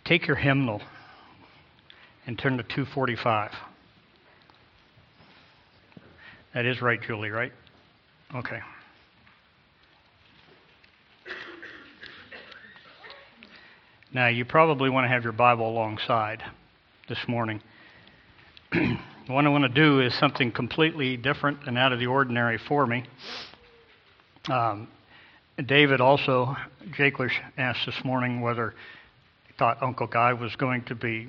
Take your hymnal and turn to 245. That is right, Julie, right? Okay. Now, you probably want to have your Bible alongside this morning. What I want to do is something completely different and out of the ordinary for me. David also, Jakelish asked this morning whether he thought Uncle Guy was going to be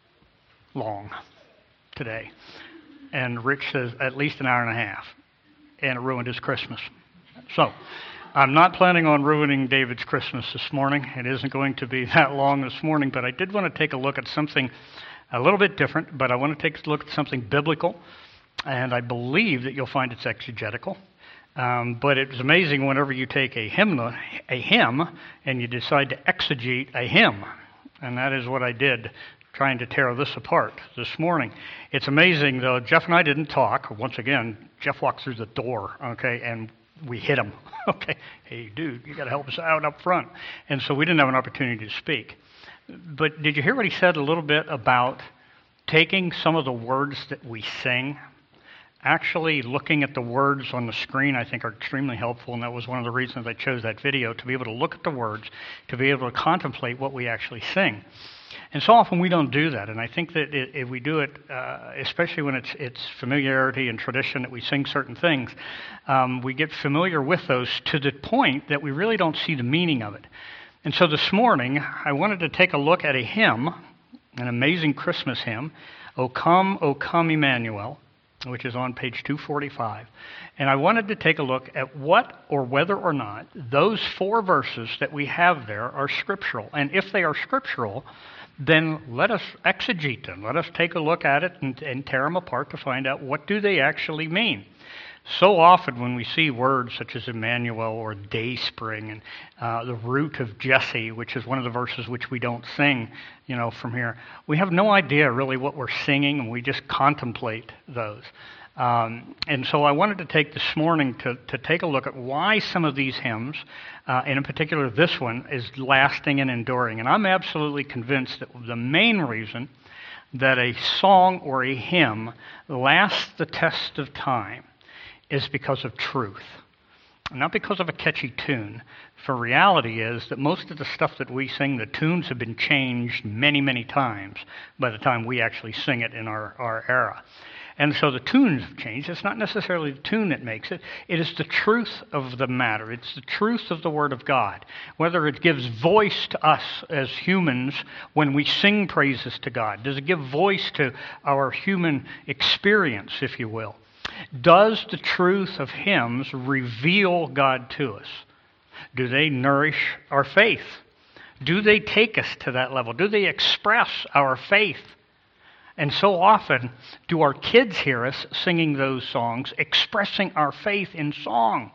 long today. And Rich says at least an hour and a half. And it ruined his Christmas. So, I'm not planning on ruining David's Christmas this morning. It isn't going to be that long this morning, but I did want to take a look at something a little bit different, but I want to take a look at something biblical, and I believe that you'll find it's exegetical. But it's amazing whenever you take a hymn, and you decide to exegete a hymn, and that is what I did, trying to tear this apart this morning. It's amazing, though. Jeff and I didn't talk. Once again, Jeff walked through the door, okay, and we hit him. Okay, hey, dude, you got to help us out up front. And so we didn't have an opportunity to speak. But did you hear what he said a little bit about taking some of the words that we sing? Actually looking at the words on the screen, I think, are extremely helpful, and that was one of the reasons I chose that video, to be able to look at the words, to be able to contemplate what we actually sing. And so often we don't do that, and I think that if we do it, especially when it's familiarity and tradition that we sing certain things, we get familiar with those to the point that we really don't see the meaning of it. And so this morning, I wanted to take a look at a hymn, an amazing Christmas hymn, O Come, Emmanuel, which is on page 245. And I wanted to take a look at what or whether or not those 4 verses that we have there are scriptural. And if they are scriptural, then let us exegete them. Let us take a look at it and tear them apart to find out what do they actually mean. So often when we see words such as Emmanuel or Dayspring and the root of Jesse, which is one of the verses which we don't sing, from here, we have no idea really what we're singing, and we just contemplate those. And so I wanted to take this morning to take a look at why some of these hymns, and in particular this one, is lasting and enduring. And I'm absolutely convinced that the main reason that a song or a hymn lasts the test of time is because of truth, not because of a catchy tune. For reality is that most of the stuff that we sing, the tunes have been changed many, many times by the time we actually sing it in our era. And so the tunes have changed. It's not necessarily the tune that makes it. It is the truth of the matter. It's the truth of the Word of God. Whether it gives voice to us as humans when we sing praises to God. Does it give voice to our human experience, if you will? Does the truth of hymns reveal God to us? Do they nourish our faith? Do they take us to that level? Do they express our faith? And so often do our kids hear us singing those songs, expressing our faith in song.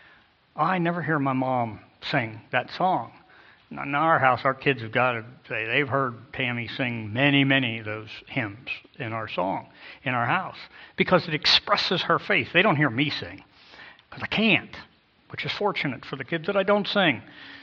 I never hear my mom sing that song. In our house, our kids have got to say they've heard Tammy sing many, many of those hymns in our song, in our house, because it expresses her faith. They don't hear me sing, because I can't, which is fortunate for the kids that I don't sing.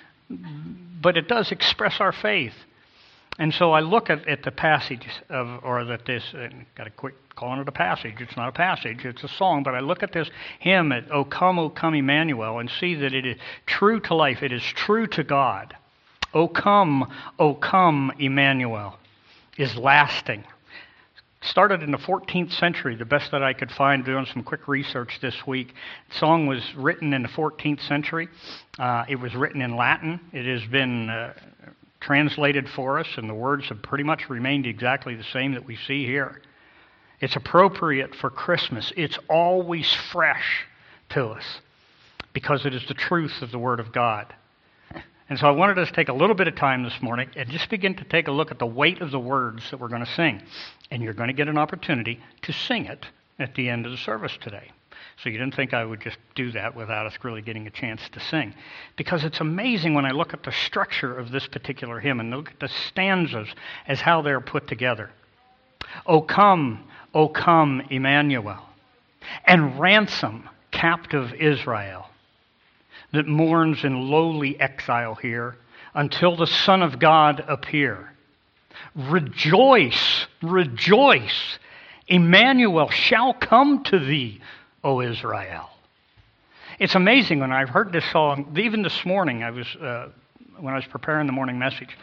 But it does express our faith. And so I look at the passage got to quit calling it a passage. It's not a passage, it's a song. But I look at this hymn, O Come, Emmanuel, and see that it is true to life. It is true to God. O come, Emmanuel, is lasting. Started in the 14th century, the best that I could find doing some quick research this week. The song was written in the 14th century. It was written in Latin. It has been translated for us, and the words have pretty much remained exactly the same that we see here. It's appropriate for Christmas. It's always fresh to us because it is the truth of the Word of God. And so I wanted us to take a little bit of time this morning and just begin to take a look at the weight of the words that we're going to sing. And you're going to get an opportunity to sing it at the end of the service today. So you didn't think I would just do that without us really getting a chance to sing. Because it's amazing when I look at the structure of this particular hymn and look at the stanzas as how they're put together. O come, Emmanuel, and ransom captive Israel that mourns in lowly exile here until the Son of God appear. Rejoice, rejoice. Emmanuel shall come to thee, O Israel. It's amazing when I've heard this song, even this morning, when I was preparing the morning message,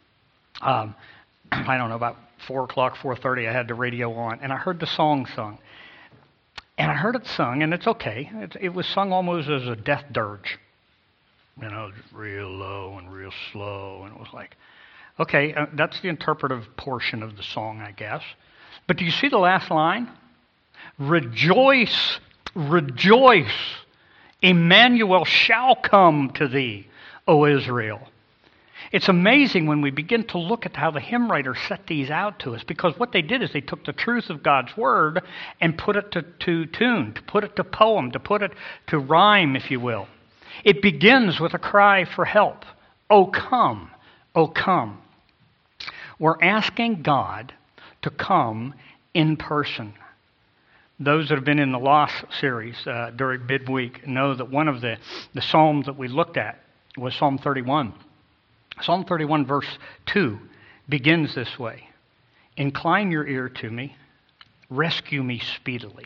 I don't know, about 4 o'clock, 4:30, I had the radio on, and I heard the song sung. And I heard it sung, and it's okay. It was sung almost as a death dirge. You know, real low and real slow, and it was like, okay, that's the interpretive portion of the song, I guess. But do you see the last line? Rejoice, rejoice, Emmanuel shall come to thee, O Israel. It's amazing when we begin to look at how the hymn writers set these out to us, because what they did is they took the truth of God's word and put it to tune, to put it to poem, to put it to rhyme, if you will. It begins with a cry for help. Oh, come, oh, come. We're asking God to come in person. Those that have been in the Lost series during midweek know that one of the psalms that we looked at was Psalm 31. Psalm 31 verse 2 begins this way. Incline your ear to me, rescue me speedily.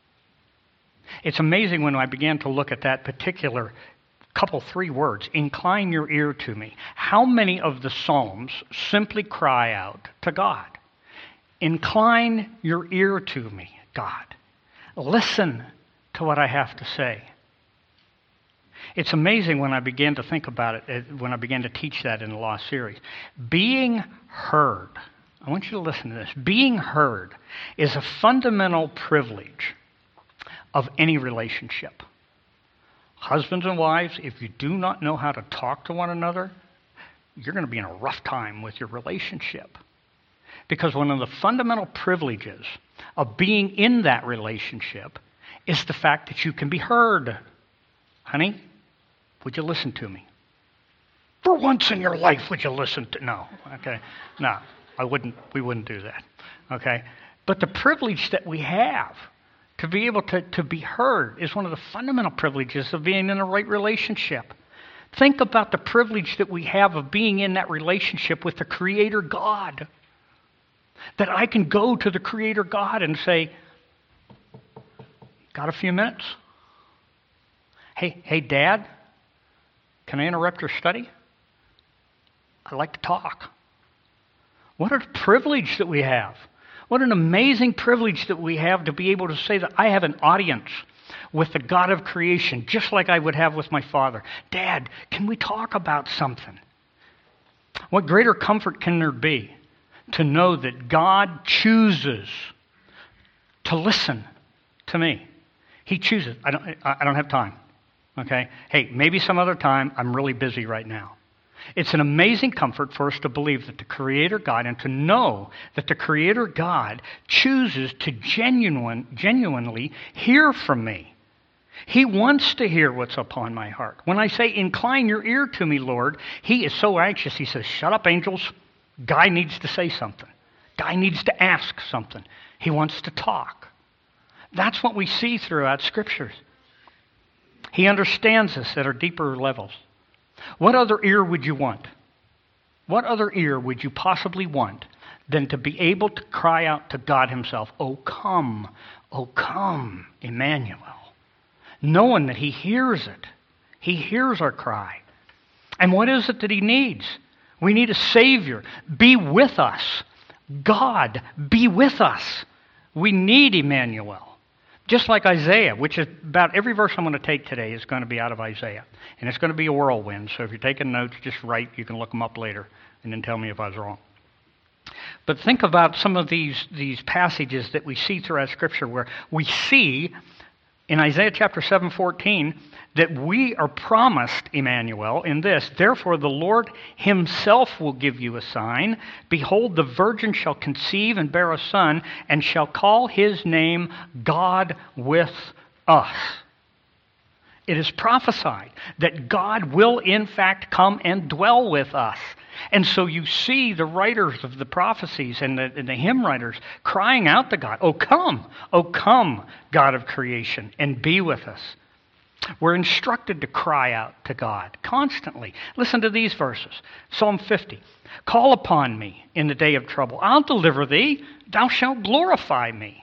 It's amazing when I began to look at that particular three words, incline your ear to me. How many of the Psalms simply cry out to God? Incline your ear to me, God. Listen to what I have to say. It's amazing when I began to think about it, when I began to teach that in the Lost series. Being heard, I want you to listen to this. Being heard is a fundamental privilege of any relationship. Husbands and wives, if you do not know how to talk to one another, you're going to be in a rough time with your relationship. Because one of the fundamental privileges of being in that relationship is the fact that you can be heard. Honey, would you listen to me? For once in your life, would you listen to... No, okay. No, we wouldn't do that. Okay? But the privilege that we have to be able to be heard is one of the fundamental privileges of being in a right relationship. Think about the privilege that we have of being in that relationship with the Creator God. That I can go to the Creator God and say, got a few minutes? Hey, Dad, can I interrupt your study? I'd like to talk. What a privilege that we have. What an amazing privilege that we have to be able to say that I have an audience with the God of creation, just like I would have with my father. Dad, can we talk about something? What greater comfort can there be to know that God chooses to listen to me? He chooses. I don't have time. Okay? Hey, maybe some other time. I'm really busy right now. It's an amazing comfort for us to believe that the Creator God, and to know that the Creator God chooses to genuinely hear from me. He wants to hear what's upon my heart. When I say, incline your ear to me, Lord, He is so anxious. He says, shut up, angels. Guy needs to say something. Guy needs to ask something. He wants to talk. That's what we see throughout Scriptures. He understands us at our deeper levels. What other ear would you want? What other ear would you possibly want than to be able to cry out to God Himself, oh come, Emmanuel. Knowing that He hears it. He hears our cry. And what is it that He needs? We need a Savior. Be with us. God, be with us. We need Emmanuel. Just like Isaiah, which is about every verse I'm going to take today is going to be out of Isaiah. And it's going to be a whirlwind. So if you're taking notes, just write. You can look them up later and then tell me if I was wrong. But think about some of these passages that we see throughout Scripture where we see in Isaiah chapter 7:14 that we are promised Emmanuel in this. Therefore the Lord Himself will give you a sign. Behold, the virgin shall conceive and bear a son, and shall call His name God with us. It is prophesied that God will in fact come and dwell with us. And so you see the writers of the prophecies and the hymn writers crying out to God, oh come, God of creation, and be with us. We're instructed to cry out to God constantly. Listen to these verses. Psalm 50. Call upon me in the day of trouble. I'll deliver thee. Thou shalt glorify me.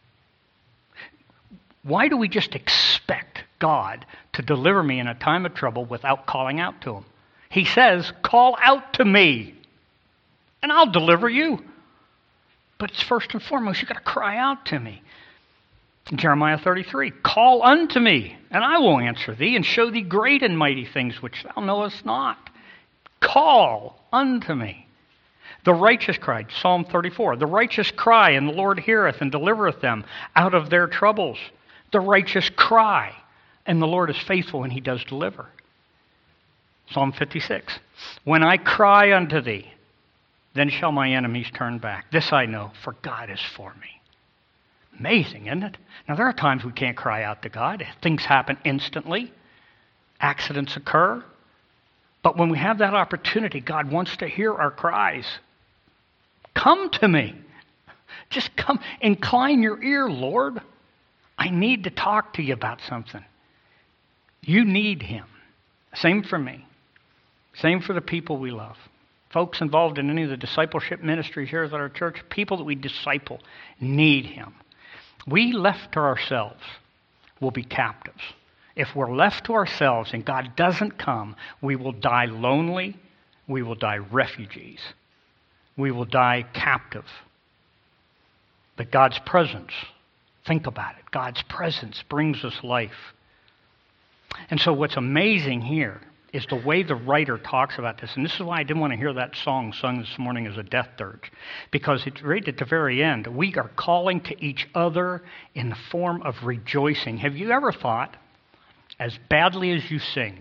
Why do we just expect God to deliver me in a time of trouble without calling out to him? He says, call out to me, and I'll deliver you. But it's first and foremost, you've got to cry out to me. Jeremiah 33, call unto me, and I will answer thee, and show thee great and mighty things which thou knowest not. Call unto me. The righteous cried, Psalm 34, the righteous cry, and the Lord heareth and delivereth them out of their troubles. The righteous cry, and the Lord is faithful, and he does deliver. Psalm 56, when I cry unto thee, then shall my enemies turn back. This I know, for God is for me. Amazing, isn't it? Now, there are times we can't cry out to God. Things happen instantly. Accidents occur. But when we have that opportunity, God wants to hear our cries. Come to me. Just come. Incline your ear, Lord. I need to talk to you about something. You need him. Same for me. Same for the people we love. Folks involved in any of the discipleship ministries here at our church, people that we disciple, need him. We left to ourselves will be captives. If we're left to ourselves and God doesn't come, we will die lonely. We will die refugees. We will die captive. But God's presence, think about it, God's presence brings us life. And so what's amazing here is the way the writer talks about this. And this is why I didn't want to hear that song sung this morning as a death dirge. Because it's right at the very end. We are calling to each other in the form of rejoicing. Have you ever thought, as badly as you sing,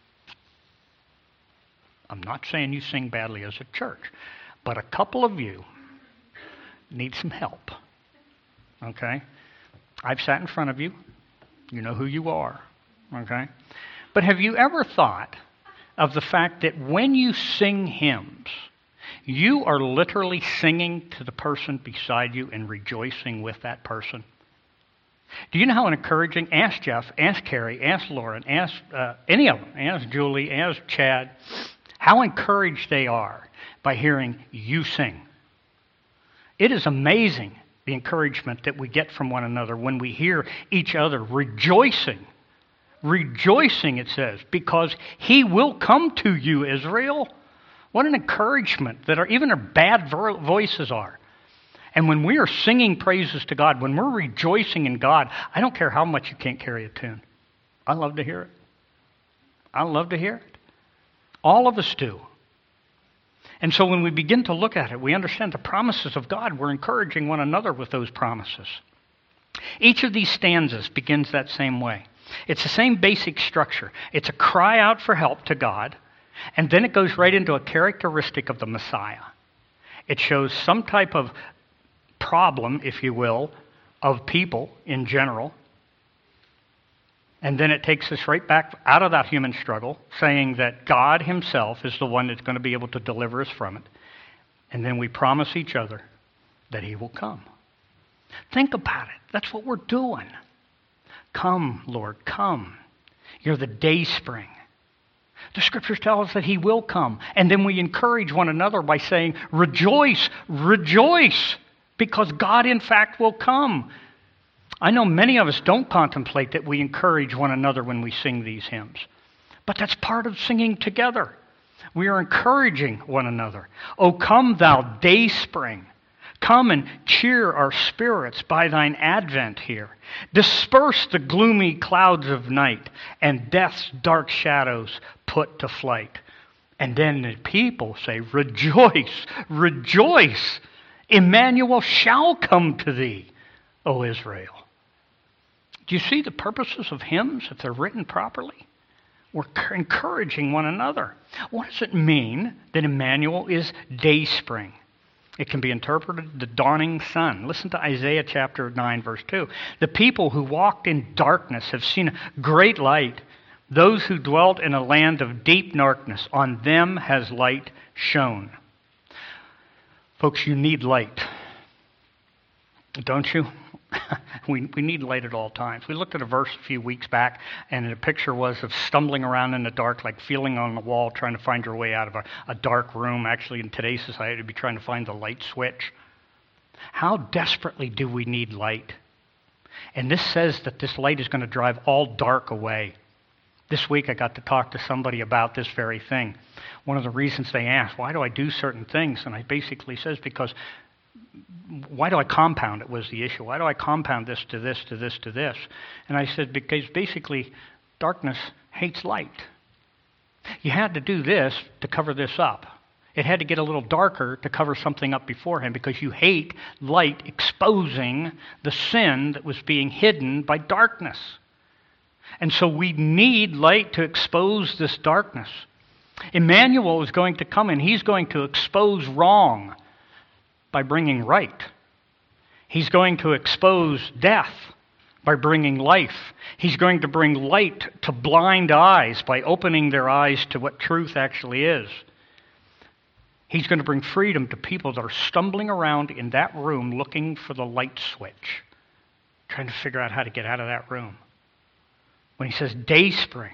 I'm not saying you sing badly as a church, but a couple of you need some help. Okay? I've sat in front of you. You know who you are. Okay? But have you ever thought of the fact that when you sing hymns, you are literally singing to the person beside you and rejoicing with that person? Do you know how encouraging? Ask Jeff, ask Carrie, ask Lauren, ask any of them, ask Julie, ask Chad, how encouraged they are by hearing you sing. It is amazing the encouragement that we get from one another when we hear each other rejoicing. Rejoicing, it says, because he will come to you, Israel. What an encouragement that even our bad voices are. And when we are singing praises to God, when we're rejoicing in God, I don't care how much you can't carry a tune. I love to hear it. I love to hear it. All of us do. And so when we begin to look at it, we understand the promises of God. We're encouraging one another with those promises. Each of these stanzas begins that same way. It's the same basic structure. It's a cry out for help to God, and then it goes right into a characteristic of the Messiah. It shows some type of problem, if you will, of people in general, and then it takes us right back out of that human struggle, saying that God himself is the one that's going to be able to deliver us from it. And then we promise each other that he will come. Think about it. That's what we're doing. Come, Lord, come. You're the day spring. The scriptures tell us that he will come. And then we encourage one another by saying, rejoice, rejoice, because God, in fact, will come. I know many of us don't contemplate that we encourage one another when we sing these hymns. But that's part of singing together. We are encouraging one another. O come, thou day spring. Come and cheer our spirits by thine advent here. Disperse the gloomy clouds of night, and death's dark shadows put to flight. And then the people say, rejoice, rejoice. Emmanuel shall come to thee, O Israel. Do you see the purposes of hymns if they're written properly? We're encouraging one another. What does it mean that Emmanuel is day spring? It can be interpreted the dawning sun. Listen to Isaiah chapter 9, verse 2. The people who walked in darkness have seen a great light. Those who dwelt in a land of deep darkness, on them has light shone. Folks, you need light. Don't you? We need light at all times. We looked at a verse a few weeks back, and the picture was of stumbling around in the dark, like feeling on the wall, trying to find your way out of a dark room. Actually, in today's society, to be trying to find the light switch. How desperately do we need light? And this says that this light is going to drive all dark away. This week I got to talk to somebody about this very thing. One of the reasons they asked, why do I do certain things? And I basically says, because why do I compound it was the issue. Why do I compound this to this, to this, to this? And I said, because basically darkness hates light. You had to do this to cover this up. It had to get a little darker to cover something up beforehand because you hate light exposing the sin that was being hidden by darkness. And so we need light to expose this darkness. Emmanuel is going to come and he's going to expose wrong by bringing right. He's going to expose death by bringing life. He's going to bring light to blind eyes by opening their eyes to what truth actually is. He's going to bring freedom to people that are stumbling around in that room looking for the light switch, trying to figure out how to get out of that room. When he says day spring,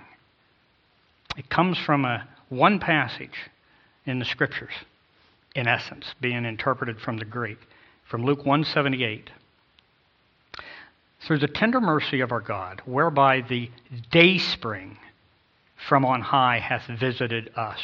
it comes from one passage in the Scriptures, in essence, being interpreted from the Greek, from Luke 1:78. Through the tender mercy of our God, whereby the day spring from on high hath visited us.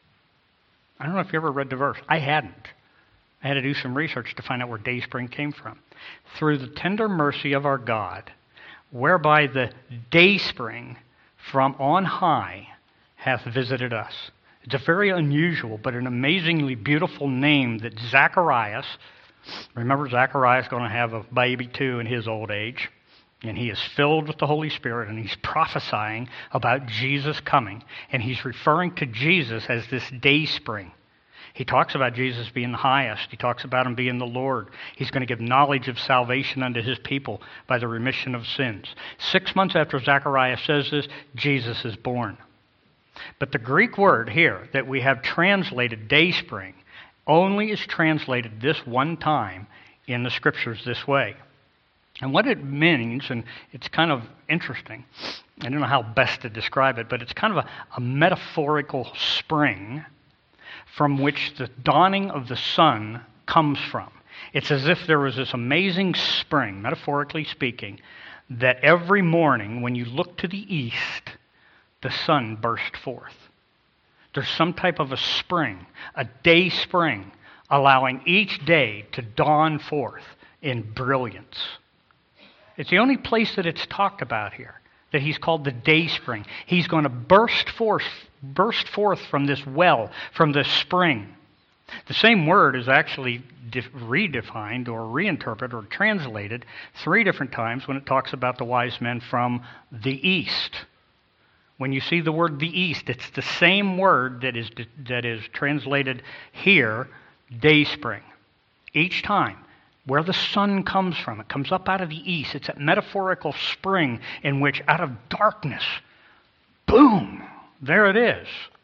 I don't know if you ever read the verse. I hadn't. I had to do some research to find out where day spring came from. Through the tender mercy of our God, whereby the day spring from on high hath visited us. It's a very unusual but an amazingly beautiful name that Zacharias, remember Zacharias is going to have a baby too in his old age, and he is filled with the Holy Spirit, and he's prophesying about Jesus coming, and he's referring to Jesus as this day spring. He talks about Jesus being the highest. He talks about him being the Lord. He's going to give knowledge of salvation unto his people by the remission of sins. 6 months after Zacharias says this, Jesus is born. But the Greek word here that we have translated day spring only is translated this one time in the Scriptures this way. And what it means, and it's kind of interesting, I don't know how best to describe it, but it's kind of a metaphorical spring from which the dawning of the sun comes from. It's as if there was this amazing spring, metaphorically speaking, that every morning when you look to the east, the sun burst forth. There's some type of a spring, a day spring, allowing each day to dawn forth in brilliance. It's the only place that it's talked about here, that he's called the day spring. He's going to burst forth from this well, from this spring. The same word is actually redefined or reinterpreted or translated 3 different times when it talks about the wise men from the east. When you see the word the east, it's the same word that is translated here, day spring. Each time, where the sun comes from, it comes up out of the east. It's a metaphorical spring in which out of darkness, boom, there it is.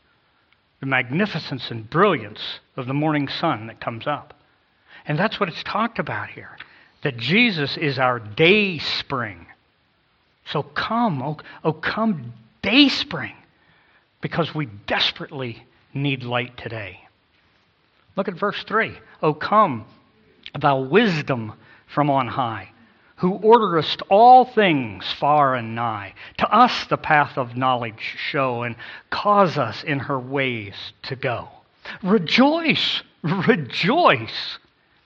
The magnificence and brilliance of the morning sun that comes up. And that's what it's talked about here, that Jesus is our day spring. So come, oh come day spring, because we desperately need light today. Look at verse 3. O come, thou wisdom from on high, who orderest all things far and nigh. To us the path of knowledge show, and cause us in her ways to go. Rejoice, rejoice.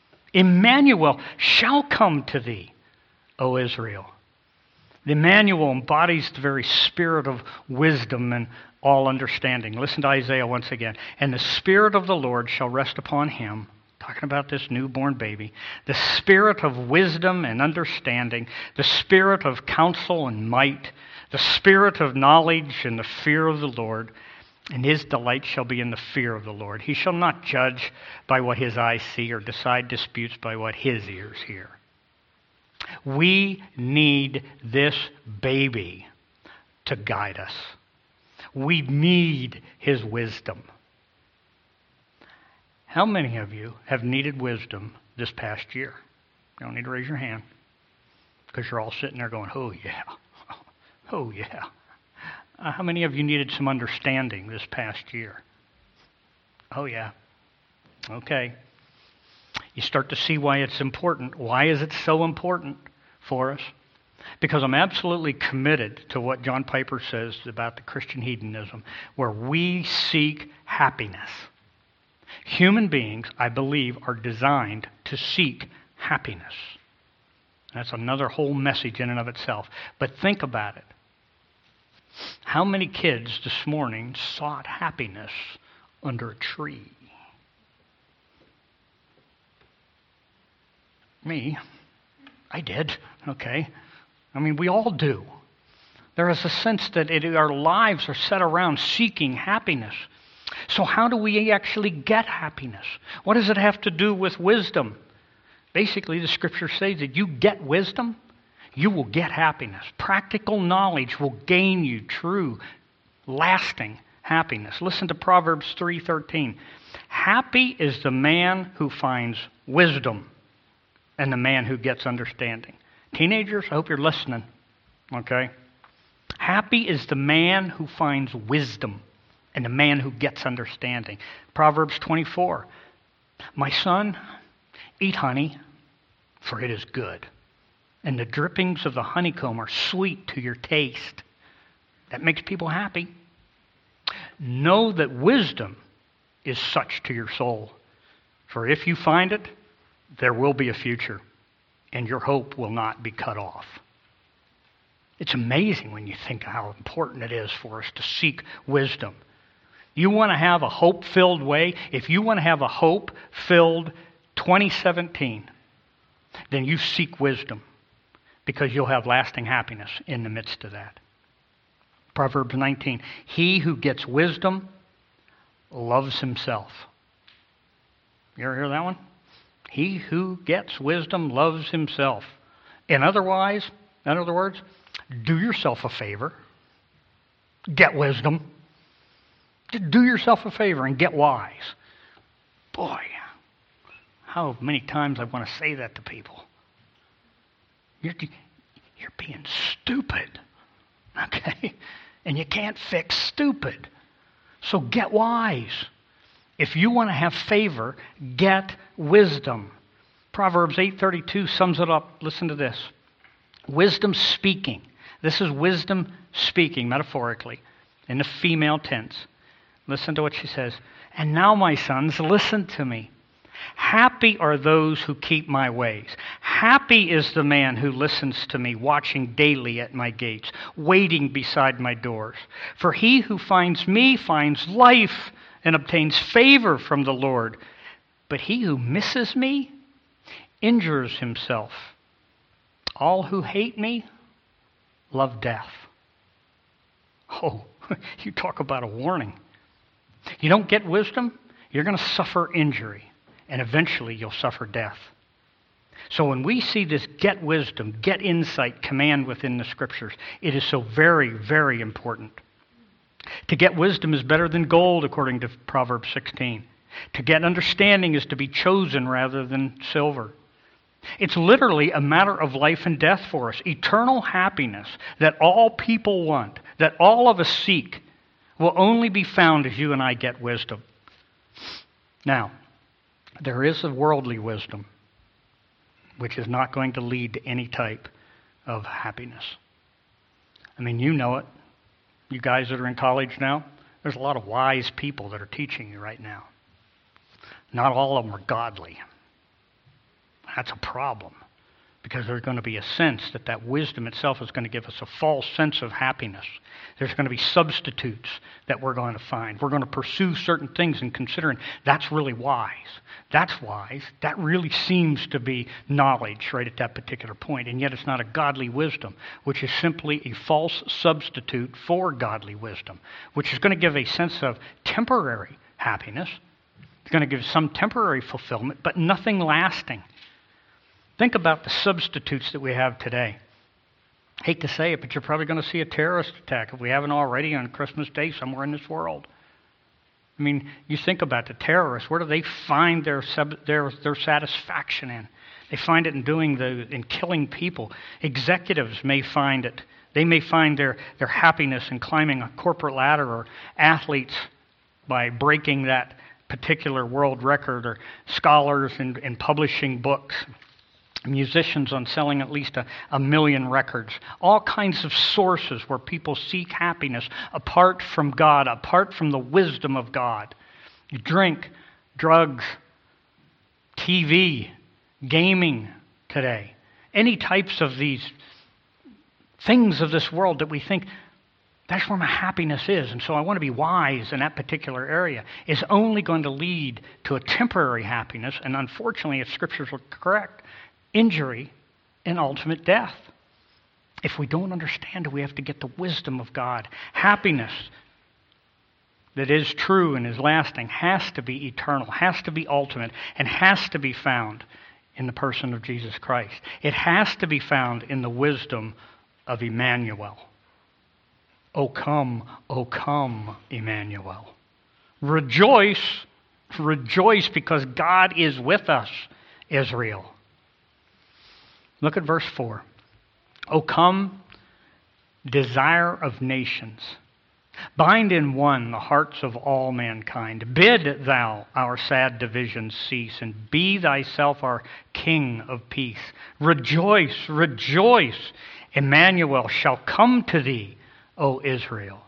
Emmanuel shall come to thee, O Israel. The Emmanuel embodies the very spirit of wisdom and all understanding. Listen to Isaiah once again. And the Spirit of the Lord shall rest upon him, talking about this newborn baby, the spirit of wisdom and understanding, the spirit of counsel and might, the spirit of knowledge and the fear of the Lord. And his delight shall be in the fear of the Lord. He shall not judge by what his eyes see or decide disputes by what his ears hear. We need this baby to guide us. We need his wisdom. How many of you have needed wisdom this past year? You don't need to raise your hand. Because you're all sitting there going, oh yeah, oh yeah. How many of you needed some understanding this past year? Oh yeah. Okay. You start to see why it's important. Why is it so important for us? Because I'm absolutely committed to what John Piper says about the Christian hedonism, where we seek happiness. Human beings, I believe, are designed to seek happiness. That's another whole message in and of itself. But think about it. How many kids this morning sought happiness under a tree? Me. I did. Okay. I mean, we all do. There is a sense that our lives are set around seeking happiness. So how do we actually get happiness? What does it have to do with wisdom? Basically, the scriptures say that you get wisdom, you will get happiness. Practical knowledge will gain you true, lasting happiness. Listen to Proverbs 3:13. Happy is the man who finds wisdom and the man who gets understanding. Teenagers, I hope you're listening, okay? Happy is the man who finds wisdom and the man who gets understanding. Proverbs 24. My son, eat honey, for it is good, and the drippings of the honeycomb are sweet to your taste. That makes people happy. Know that wisdom is such to your soul, for if you find it, there will be a future, and your hope will not be cut off. It's amazing when you think how important it is for us to seek wisdom. You want to have a hope-filled way? If you want to have a hope-filled 2017, then you seek wisdom, because you'll have lasting happiness in the midst of that. Proverbs 19, he who gets wisdom loves himself. You ever hear that one? He who gets wisdom loves himself. In other words, do yourself a favor. Get wisdom. Do yourself a favor and get wise. Boy, how many times I want to say that to people. You're being stupid, okay? And you can't fix stupid. So get wise. If you want to have favor, get wisdom. Proverbs 8:32 sums it up. Listen to this. Wisdom speaking. This is wisdom speaking, metaphorically, in the female tense. Listen to what she says. And now, my sons, listen to me. Happy are those who keep my ways. Happy is the man who listens to me, watching daily at my gates, waiting beside my doors. For he who finds me finds life and obtains favor from the Lord. But he who misses me injures himself. All who hate me love death. Oh, you talk about a warning. You don't get wisdom, you're going to suffer injury, and eventually you'll suffer death. So when we see this get wisdom, get insight command within the scriptures, it is so very, very important. To get wisdom is better than gold, according to Proverbs 16. To get understanding is to be chosen rather than silver. It's literally a matter of life and death for us. Eternal happiness that all people want, that all of us seek, will only be found as you and I get wisdom. Now, there is a worldly wisdom which is not going to lead to any type of happiness. I mean, you know it. You guys that are in college now, there's a lot of wise people that are teaching you right now. Not all of them are godly. That's a problem, because there's going to be a sense that wisdom itself is going to give us a false sense of happiness. There's going to be substitutes that we're going to find. We're going to pursue certain things and considering that's really wise. That's wise. That really seems to be knowledge right at that particular point, and yet it's not a godly wisdom, which is simply a false substitute for godly wisdom, which is going to give a sense of temporary happiness. It's going to give some temporary fulfillment, but nothing lasting. Think about the substitutes that we have today. Hate to say it, but you're probably going to see a terrorist attack, if we haven't already, on Christmas Day somewhere in this world. I mean, you think about the terrorists. Where do they find their satisfaction in? They find it in killing people. Executives may find it. They may find their happiness in climbing a corporate ladder, or athletes by breaking that particular world record, or scholars in publishing books, musicians on selling at least a million records. All kinds of sources where people seek happiness apart from God, apart from the wisdom of God. Drink, drugs, TV, gaming today. Any types of these things of this world that we think, that's where my happiness is, and so I want to be wise in that particular area, is only going to lead to a temporary happiness, and unfortunately, if scriptures are correct, injury and ultimate death. If we don't understand it, we have to get the wisdom of God. Happiness that is true and is lasting has to be eternal, has to be ultimate, and has to be found in the person of Jesus Christ. It has to be found in the wisdom of Emmanuel. O come, Emmanuel. Rejoice, rejoice, because God is with us, Israel. Look at verse 4. O come, desire of nations. Bind in one the hearts of all mankind. Bid thou our sad divisions cease, and be thyself our King of peace. Rejoice, rejoice. Emmanuel shall come to thee, O Israel.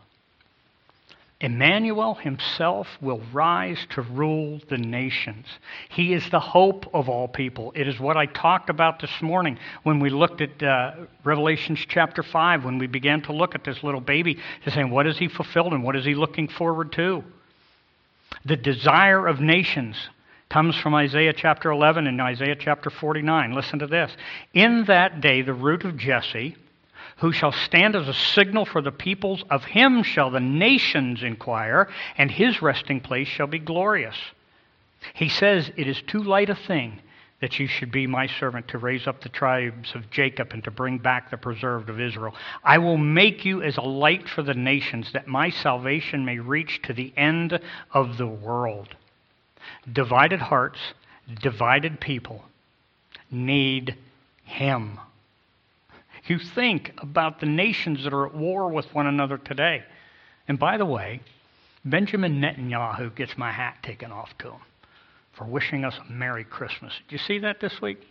Emmanuel himself will rise to rule the nations. He is the hope of all people. It is what I talked about this morning when we looked at Revelation chapter 5, when we began to look at this little baby, to saying, what has he fulfilled and what is he looking forward to? The desire of nations comes from Isaiah chapter 11 and Isaiah chapter 49. Listen to this. In that day, the root of Jesse, who shall stand as a signal for the peoples, of him shall the nations inquire, and his resting place shall be glorious. He says, it is too light a thing that you should be my servant to raise up the tribes of Jacob and to bring back the preserved of Israel. I will make you as a light for the nations, that my salvation may reach to the end of the world. Divided hearts, divided people need him. You think about the nations that are at war with one another today. And by the way, Benjamin Netanyahu gets my hat taken off to him for wishing us a Merry Christmas. Did you see that this week?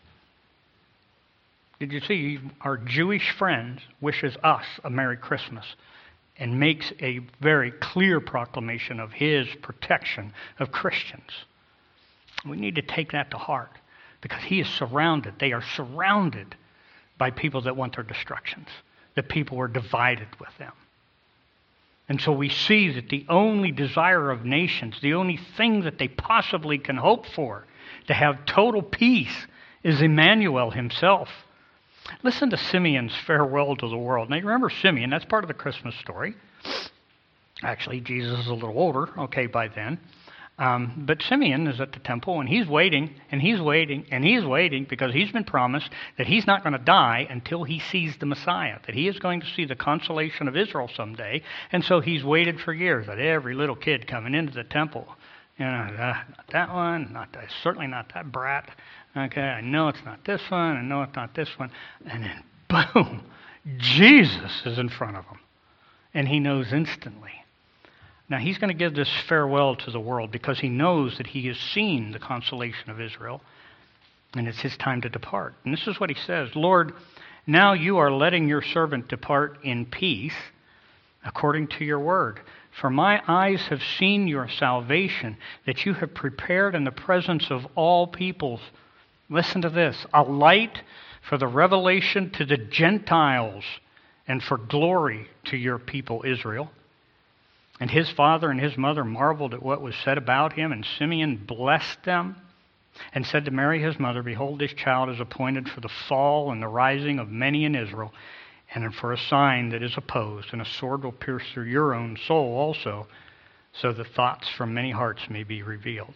Did you see our Jewish friend wishes us a Merry Christmas and makes a very clear proclamation of his protection of Christians? We need to take that to heart, because he is surrounded. They are surrounded by people that want their destructions, that people are divided with them. And so we see that the only desire of nations, the only thing that they possibly can hope for to have total peace, is Emmanuel himself. Listen to Simeon's farewell to the world. Now, you remember Simeon, that's part of the Christmas story. Actually, Jesus is a little older, by then. But Simeon is at the temple, and he's waiting, and he's waiting, and he's waiting, because he's been promised that he's not going to die until he sees the Messiah, that he is going to see the consolation of Israel someday. And so he's waited for years, that every little kid coming into the temple, not that one, certainly not that brat. I know it's not this one, I know it's not this one. And then, boom, Jesus is in front of him. And he knows instantly. Now, he's going to give this farewell to the world because he knows that he has seen the consolation of Israel, and it's his time to depart. And this is what he says, Lord, now you are letting your servant depart in peace according to your word. For my eyes have seen your salvation, that you have prepared in the presence of all peoples. Listen to this, a light for the revelation to the Gentiles and for glory to your people Israel. And his father and his mother marveled at what was said about him, and Simeon blessed them and said to Mary his mother, behold, this child is appointed for the fall and the rising of many in Israel, and for a sign that is opposed, and a sword will pierce through your own soul also, so that thoughts from many hearts may be revealed.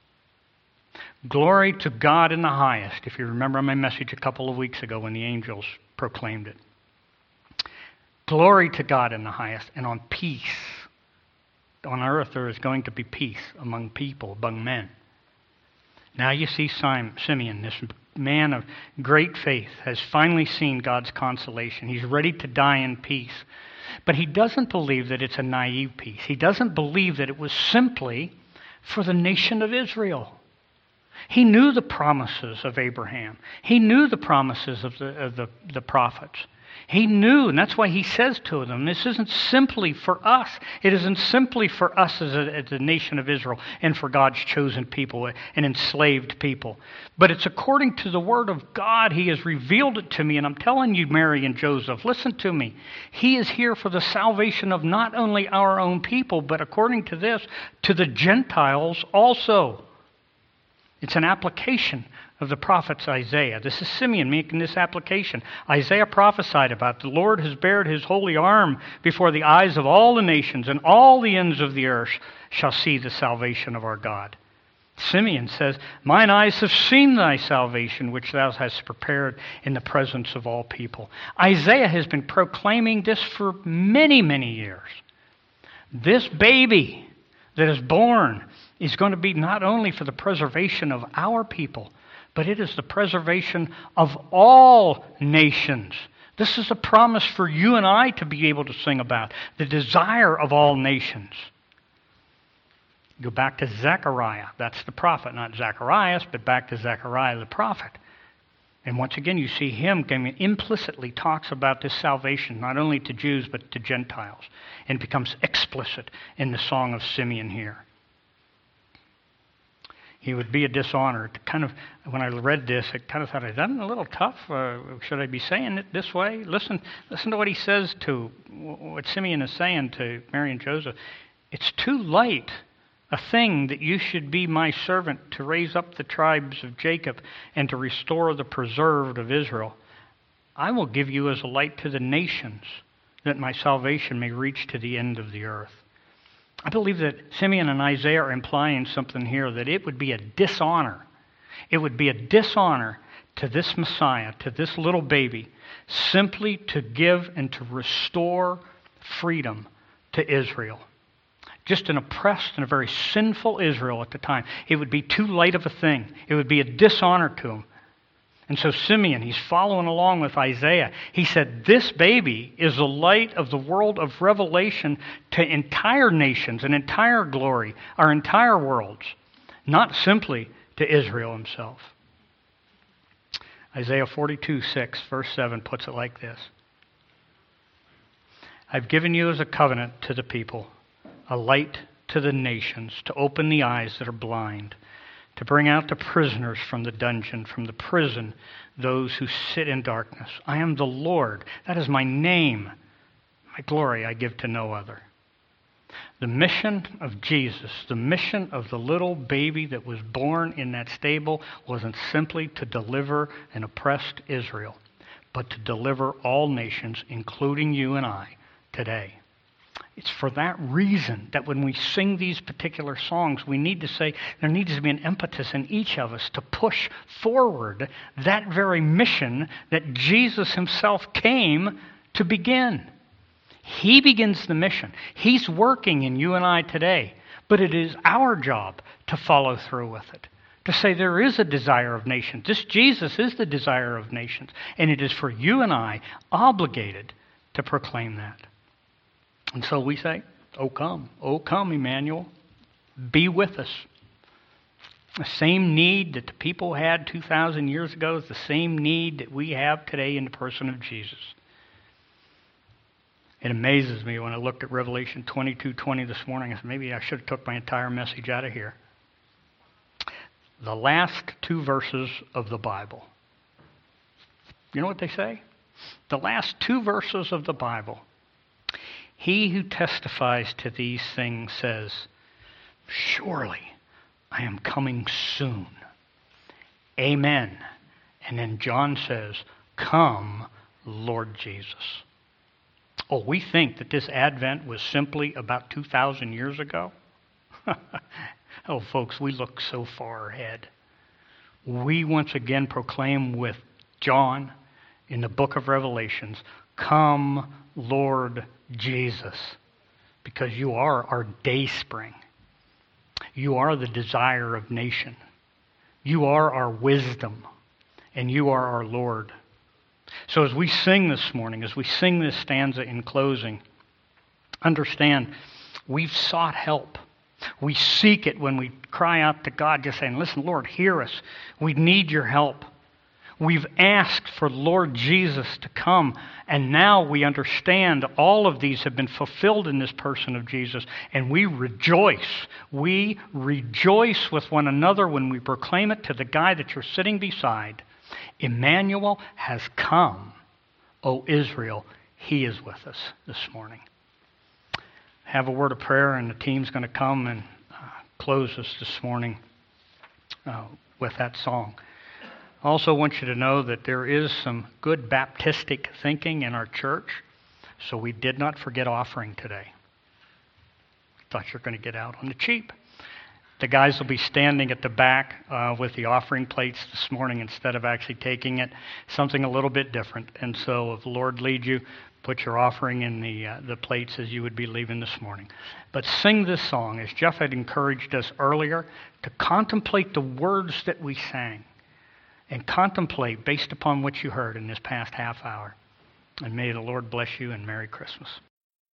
Glory to God in the highest, if you remember my message a couple of weeks ago when the angels proclaimed it. Glory to God in the highest, and on peace on earth there is going to be peace among people, among men. Now you see Simeon, this man of great faith, has finally seen God's consolation. He's ready to die in peace. But he doesn't believe that it's a naive peace. He doesn't believe that it was simply for the nation of Israel. He knew the promises of Abraham. He knew the promises of the prophets. He knew, and that's why he says to them, this isn't simply for us. It isn't simply for us as a nation of Israel and for God's chosen people and enslaved people. But it's according to the word of God. He has revealed it to me. And I'm telling you, Mary and Joseph, listen to me. He is here for the salvation of not only our own people, but according to this, to the Gentiles also. It's an application of the prophets Isaiah. This is Simeon making this application. Isaiah prophesied about the Lord has bared his holy arm before the eyes of all the nations, and all the ends of the earth shall see the salvation of our God. Simeon says, mine eyes have seen thy salvation, which thou hast prepared in the presence of all people. Isaiah has been proclaiming this for many, many years. This baby that is born is going to be not only for the preservation of our people, but it is the preservation of all nations. This is a promise for you and I to be able to sing about, the desire of all nations. Go back to Zechariah. That's the prophet, not Zacharias, but back to Zechariah the prophet. And once again, you see him implicitly talks about this salvation, not only to Jews, but to Gentiles, and becomes explicit in the Song of Simeon here. He would be a dishonor. When I read this, I kind of thought, is that a little tough? Should I be saying it this way? Listen to what he says to, what Simeon is saying to Mary and Joseph. It's too light a thing that you should be my servant to raise up the tribes of Jacob and to restore the preserved of Israel. I will give you as a light to the nations, that my salvation may reach to the end of the earth. I believe that Simeon and Isaiah are implying something here, that it would be a dishonor. It would be a dishonor to this Messiah, to this little baby, simply to give and to restore freedom to Israel. Just an oppressed and a very sinful Israel at the time. It would be too light of a thing. It would be a dishonor to him. And so Simeon, he's following along with Isaiah. He said, this baby is the light of the world of revelation to entire nations, an entire glory, our entire worlds, not simply to Israel himself. Isaiah 42:6, verse 7 puts it like this. I've given you as a covenant to the people, a light to the nations, to open the eyes that are blind, to bring out the prisoners from the dungeon, from the prison, those who sit in darkness. I am the Lord. That is my name. My glory I give to no other. The mission of Jesus, the mission of the little baby that was born in that stable, wasn't simply to deliver an oppressed Israel, but to deliver all nations, including you and I, today. It's for that reason that when we sing these particular songs, we need to say there needs to be an impetus in each of us to push forward that very mission that Jesus himself came to begin. He begins the mission. He's working in you and I today, but it is our job to follow through with it, to say there is a desire of nations. This Jesus is the desire of nations, and it is for you and I obligated to proclaim that. And so we say, oh come, Emmanuel, be with us. The same need that the people had 2,000 years ago is the same need that we have today in the person of Jesus. It amazes me when I looked at Revelation 22:20 this morning. I said, maybe I should have took my entire message out of here. The last two verses of the Bible. You know what they say? The last two verses of the Bible. He who testifies to these things says, surely I am coming soon. Amen. And then John says, come, Lord Jesus. Oh, we think that this Advent was simply about 2,000 years ago? Oh, folks, we look so far ahead. We once again proclaim with John in the book of Revelations, come, Lord Jesus. because you are our day spring. You are the desire of nation. You are our wisdom, and you are our Lord. So as we sing this morning, as we sing this stanza in closing, understand we've sought help. We seek it when we cry out to God, just saying, listen, Lord, hear us. We need your help. We've asked for Lord Jesus to come, and now we understand all of these have been fulfilled in this person of Jesus, and we rejoice. We rejoice with one another when we proclaim it to the guy that you're sitting beside. Emmanuel has come. O Israel, he is with us this morning. Have a word of prayer, and the team's going to come and close us this morning with that song. I also want you to know that there is some good Baptistic thinking in our church, so we did not forget offering today. Thought you were going to get out on the cheap. The guys will be standing at the back with the offering plates this morning instead of actually taking it, something a little bit different. And so if the Lord leads you, put your offering in the plates as you would be leaving this morning. But sing this song, as Jeff had encouraged us earlier, to contemplate the words that we sang. And contemplate based upon what you heard in this past half hour. And may the Lord bless you, and Merry Christmas.